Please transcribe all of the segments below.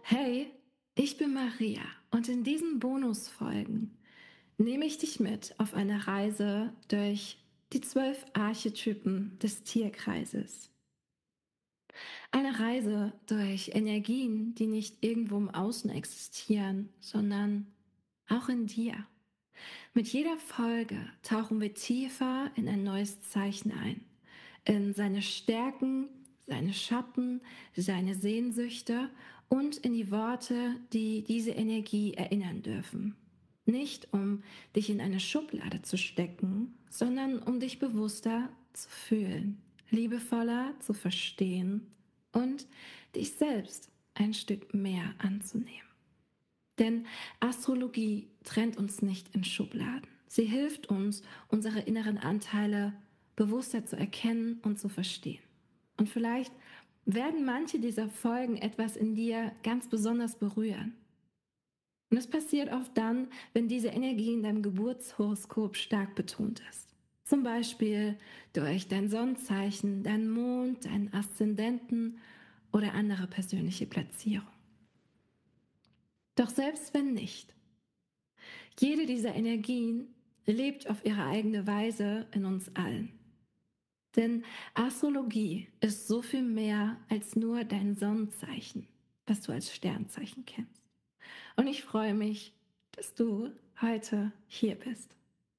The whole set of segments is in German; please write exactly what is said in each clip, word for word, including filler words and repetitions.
Hey, ich bin Maria und in diesen Bonusfolgen nehme ich dich mit auf eine Reise durch die zwölf Archetypen des Tierkreises. Eine Reise durch Energien, die nicht irgendwo im Außen existieren, sondern auch in dir. Mit jeder Folge tauchen wir tiefer in ein neues Zeichen ein, in seine Stärken, seine Schatten, seine Sehnsüchte und in die Worte, die diese Energie erinnern dürfen. Nicht um dich in eine Schublade zu stecken, sondern um dich bewusster zu fühlen, liebevoller zu verstehen und dich selbst ein Stück mehr anzunehmen. Denn Astrologie trennt uns nicht in Schubladen. Sie hilft uns, unsere inneren Anteile bewusster zu erkennen und zu verstehen. Und vielleicht werden manche dieser Folgen etwas in dir ganz besonders berühren. Und es passiert oft dann, wenn diese Energie in deinem Geburtshoroskop stark betont ist. Zum Beispiel durch dein Sonnenzeichen, deinen Mond, deinen Aszendenten oder andere persönliche Platzierung. Doch selbst wenn nicht, jede dieser Energien lebt auf ihre eigene Weise in uns allen. Denn Astrologie ist so viel mehr als nur dein Sonnenzeichen, was du als Sternzeichen kennst. Und ich freue mich, dass du heute hier bist.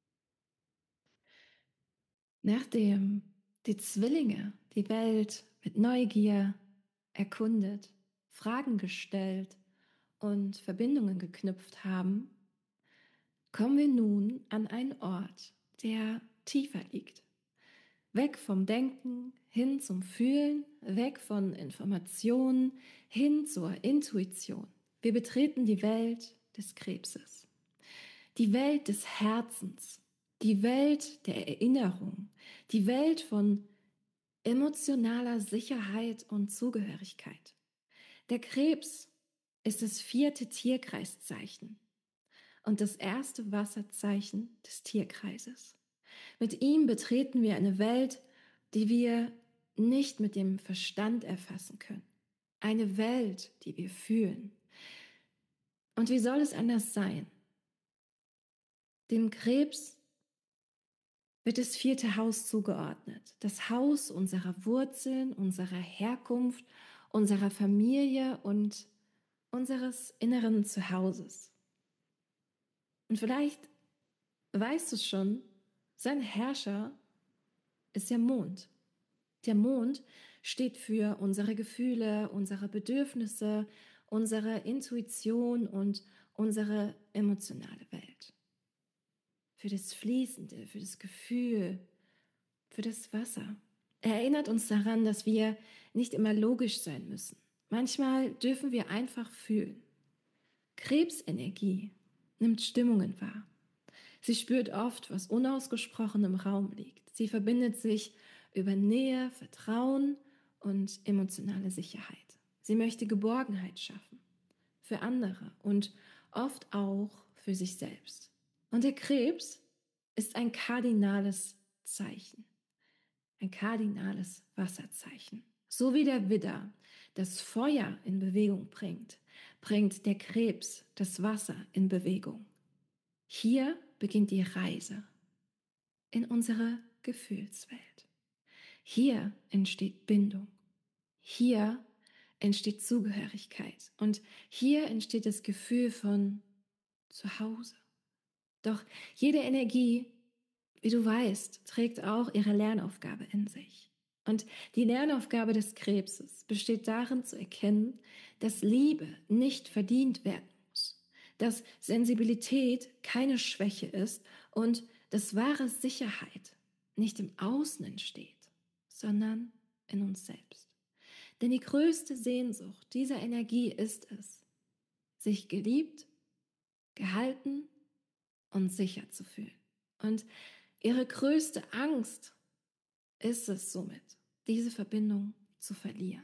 Nachdem die Zwillinge die Welt mit Neugier erkundet, Fragen gestellt und Verbindungen geknüpft haben, kommen wir nun an einen Ort, der tiefer liegt. Weg vom Denken hin zum Fühlen, weg von Informationen hin zur Intuition. Wir betreten die Welt des Krebses, die Welt des Herzens, die Welt der Erinnerung, die Welt von emotionaler Sicherheit und Zugehörigkeit. Der Krebs ist das vierte Tierkreiszeichen und das erste Wasserzeichen des Tierkreises. Mit ihm betreten wir eine Welt, die wir nicht mit dem Verstand erfassen können. Eine Welt, die wir fühlen. Und wie soll es anders sein? Dem Krebs wird das vierte Haus zugeordnet. Das Haus unserer Wurzeln, unserer Herkunft, unserer Familie und unseres inneren Zuhauses. Und vielleicht weißt du schon, sein Herrscher ist der Mond. Der Mond steht für unsere Gefühle, unsere Bedürfnisse, unsere Intuition und unsere emotionale Welt. Für das Fließende, für das Gefühl, für das Wasser. Er erinnert uns daran, dass wir nicht immer logisch sein müssen. Manchmal dürfen wir einfach fühlen. Krebsenergie nimmt Stimmungen wahr. Sie spürt oft, was unausgesprochen im Raum liegt. Sie verbindet sich über Nähe, Vertrauen und emotionale Sicherheit. Sie möchte Geborgenheit schaffen für andere und oft auch für sich selbst. Und der Krebs ist ein kardinales Zeichen, ein kardinales Wasserzeichen. So wie der Widder das Feuer in Bewegung bringt, bringt der Krebs das Wasser in Bewegung. Hier beginnt die Reise in unsere Gefühlswelt. Hier entsteht Bindung. Hier entsteht Zugehörigkeit. Und hier entsteht das Gefühl von Zuhause. Doch jede Energie, wie du weißt, trägt auch ihre Lernaufgabe in sich. Und die Lernaufgabe des Krebses besteht darin zu erkennen, dass Liebe nicht verdient werden muss, dass Sensibilität keine Schwäche ist und dass wahre Sicherheit nicht im Außen entsteht, sondern in uns selbst. Denn die größte Sehnsucht dieser Energie ist es, sich geliebt, gehalten und sicher zu fühlen. Und ihre größte Angst ist es somit, diese Verbindung zu verlieren.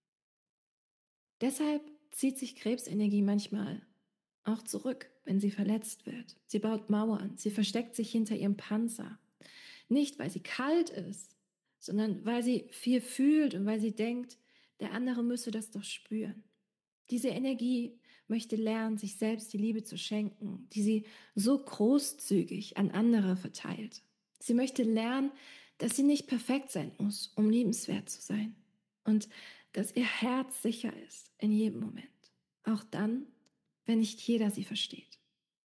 Deshalb zieht sich Krebsenergie manchmal auch zurück, wenn sie verletzt wird. Sie baut Mauern, sie versteckt sich hinter ihrem Panzer. Nicht, weil sie kalt ist, sondern weil sie viel fühlt und weil sie denkt, der andere müsse das doch spüren. Diese Energie möchte lernen, sich selbst die Liebe zu schenken, die sie so großzügig an andere verteilt. Sie möchte lernen, dass sie nicht perfekt sein muss, um liebenswert zu sein. Und dass ihr Herz sicher ist in jedem Moment. Auch dann, wenn nicht jeder sie versteht.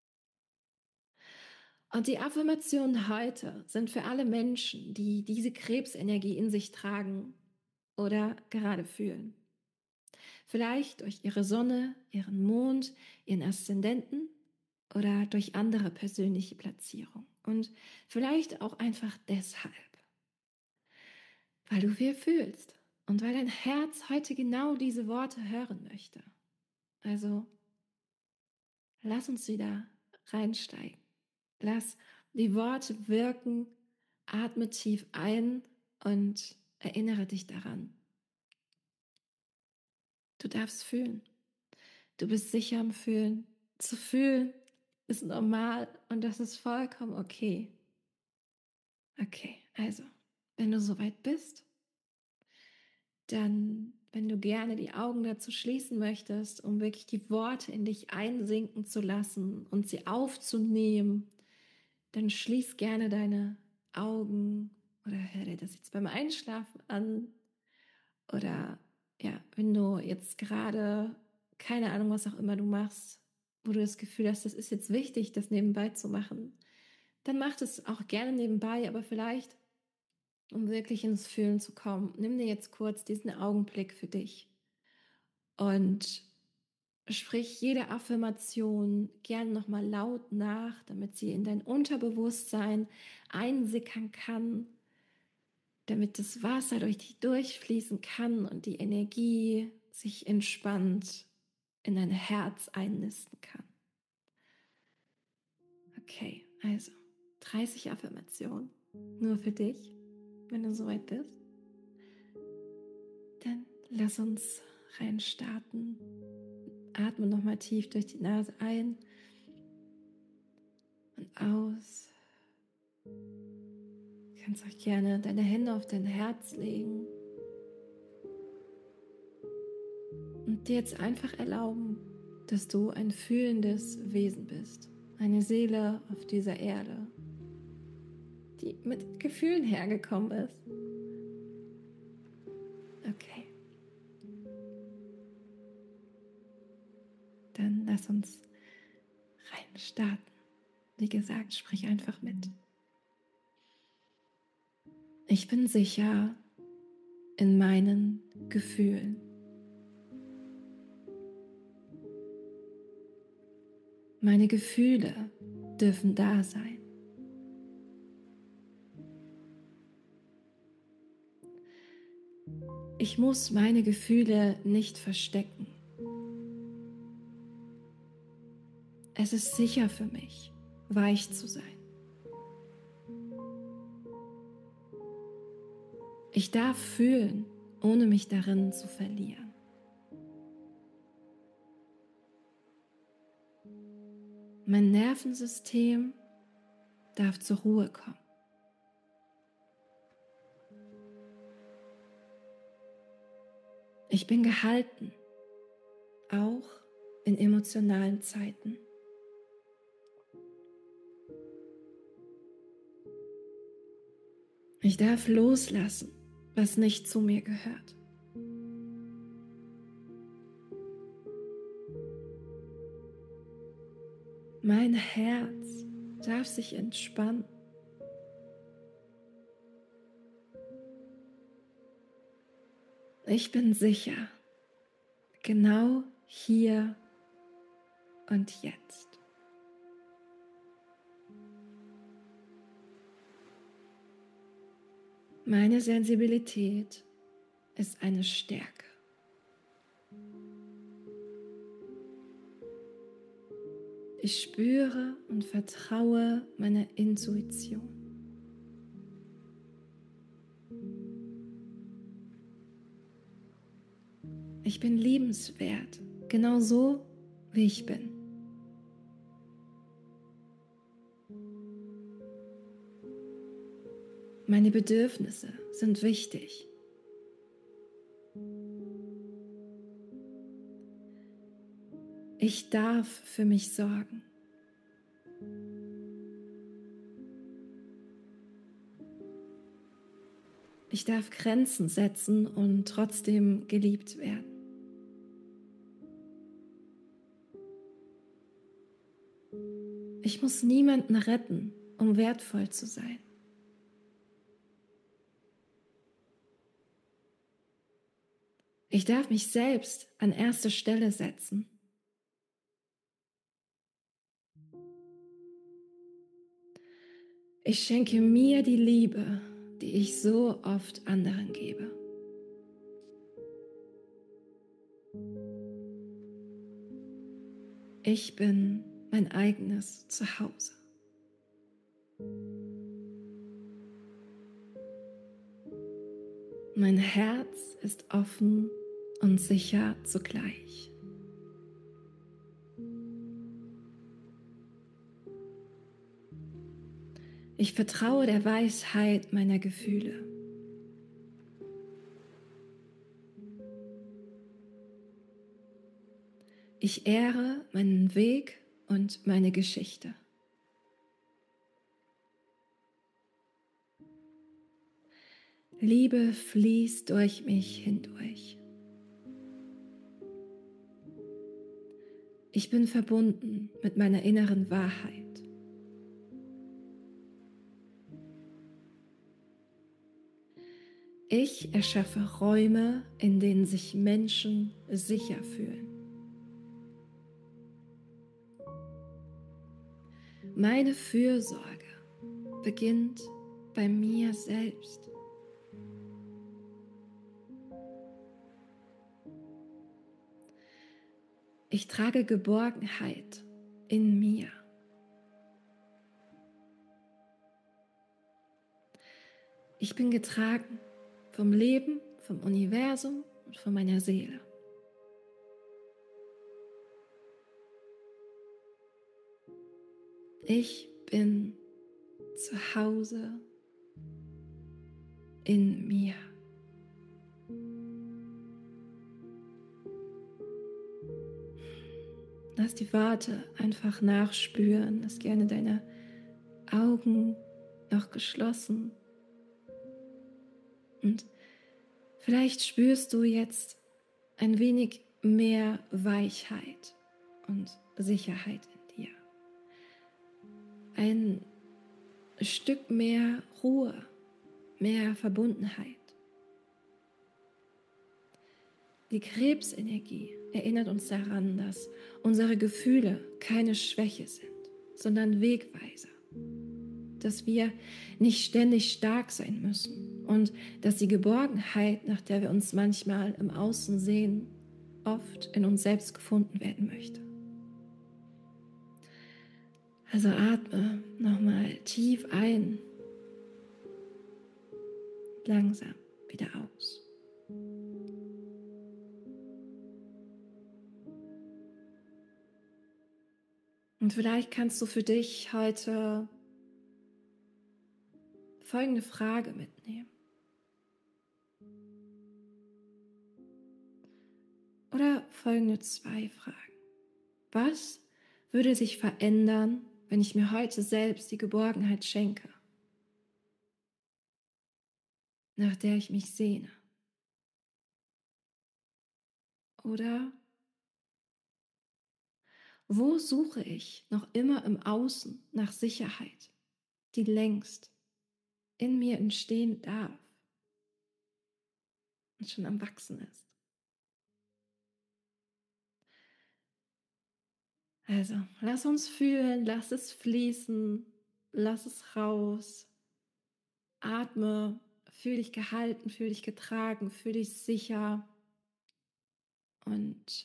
Und die Affirmationen heute sind für alle Menschen, die diese Krebsenergie in sich tragen oder gerade fühlen. Vielleicht durch ihre Sonne, ihren Mond, ihren Aszendenten oder durch andere persönliche Platzierung. Und vielleicht auch einfach deshalb, weil du viel fühlst und weil dein Herz heute genau diese Worte hören möchte. Also lass uns wieder reinsteigen. Lass die Worte wirken, atme tief ein und erinnere dich daran. Du darfst fühlen. Du bist sicher im Fühlen. Zu fühlen ist normal und das ist vollkommen okay. Okay, also, wenn du soweit bist, dann, wenn du gerne die Augen dazu schließen möchtest, um wirklich die Worte in dich einsinken zu lassen und sie aufzunehmen, dann schließ gerne deine Augen oder hör dir das jetzt beim Einschlafen an. Oder ja, wenn du jetzt gerade, keine Ahnung, was auch immer du machst, wo du das Gefühl hast, das ist jetzt wichtig, das nebenbei zu machen, dann mach das auch gerne nebenbei, aber vielleicht, um wirklich ins Fühlen zu kommen, nimm dir jetzt kurz diesen Augenblick für dich und sprich jede Affirmation gerne nochmal laut nach, damit sie in dein Unterbewusstsein einsickern kann, damit das Wasser durch dich durchfließen kann und die Energie sich entspannt in dein Herz einnisten kann. Okay, also dreißig Affirmationen nur für dich, wenn du soweit bist. Dann lass uns reinstarten. Atme nochmal tief durch die Nase ein und aus. Du kannst auch gerne deine Hände auf dein Herz legen und dir jetzt einfach erlauben, dass du ein fühlendes Wesen bist. Eine Seele auf dieser Erde, die mit Gefühlen hergekommen ist. Okay. Dann lass uns rein starten. Wie gesagt, sprich einfach mit. Ich bin sicher in meinen Gefühlen. Meine Gefühle dürfen da sein. Ich muss meine Gefühle nicht verstecken. Es ist sicher für mich, weich zu sein. Ich darf fühlen, ohne mich darin zu verlieren. Mein Nervensystem darf zur Ruhe kommen. Ich bin gehalten, auch in emotionalen Zeiten. Ich darf loslassen, was nicht zu mir gehört. Mein Herz darf sich entspannen. Ich bin sicher, genau hier und jetzt. Meine Sensibilität ist eine Stärke. Ich spüre und vertraue meiner Intuition. Ich bin liebenswert, genau so, wie ich bin. Meine Bedürfnisse sind wichtig. Ich darf für mich sorgen. Ich darf Grenzen setzen und trotzdem geliebt werden. Ich muss niemanden retten, um wertvoll zu sein. Ich darf mich selbst an erste Stelle setzen. Ich schenke mir die Liebe, die ich so oft anderen gebe. Ich bin mein eigenes Zuhause. Mein Herz ist offen und sicher zugleich. Ich vertraue der Weisheit meiner Gefühle. Ich ehre meinen Weg und meine Geschichte. Liebe fließt durch mich hindurch. Ich bin verbunden mit meiner inneren Wahrheit. Ich erschaffe Räume, in denen sich Menschen sicher fühlen. Meine Fürsorge beginnt bei mir selbst. Ich trage Geborgenheit in mir. Ich bin getragen vom Leben, vom Universum und von meiner Seele. Ich bin zu Hause in mir. Lass die Worte einfach nachspüren. Lass gerne deine Augen noch geschlossen. Und vielleicht spürst du jetzt ein wenig mehr Weichheit und Sicherheit in dir. Ein Stück mehr Ruhe, mehr Verbundenheit. Die Krebsenergie erinnert uns daran, dass unsere Gefühle keine Schwäche sind, sondern Wegweiser. Dass wir nicht ständig stark sein müssen und dass die Geborgenheit, nach der wir uns manchmal im Außen sehen, oft in uns selbst gefunden werden möchte. Also atme nochmal tief ein, langsam wieder aus. Und vielleicht kannst du für dich heute folgende Frage mitnehmen. Oder folgende zwei Fragen. Was würde sich verändern, wenn ich mir heute selbst die Geborgenheit schenke, nach der ich mich sehne? Oder wo suche ich noch immer im Außen nach Sicherheit, die längst in mir entstehen darf und schon am Wachsen ist? Also, lass uns fühlen, lass es fließen, lass es raus. Atme, fühl dich gehalten, fühl dich getragen, fühl dich sicher und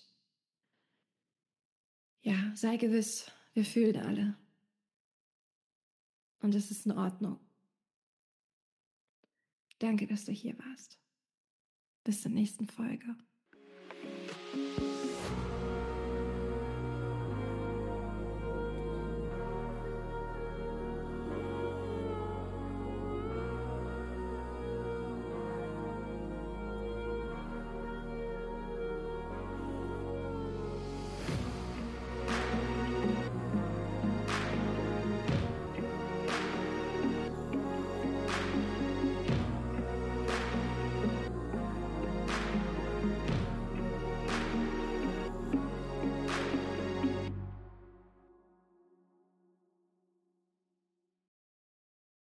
ja, sei gewiss, wir fühlen alle und es ist in Ordnung. Danke, dass du hier warst. Bis zur nächsten Folge.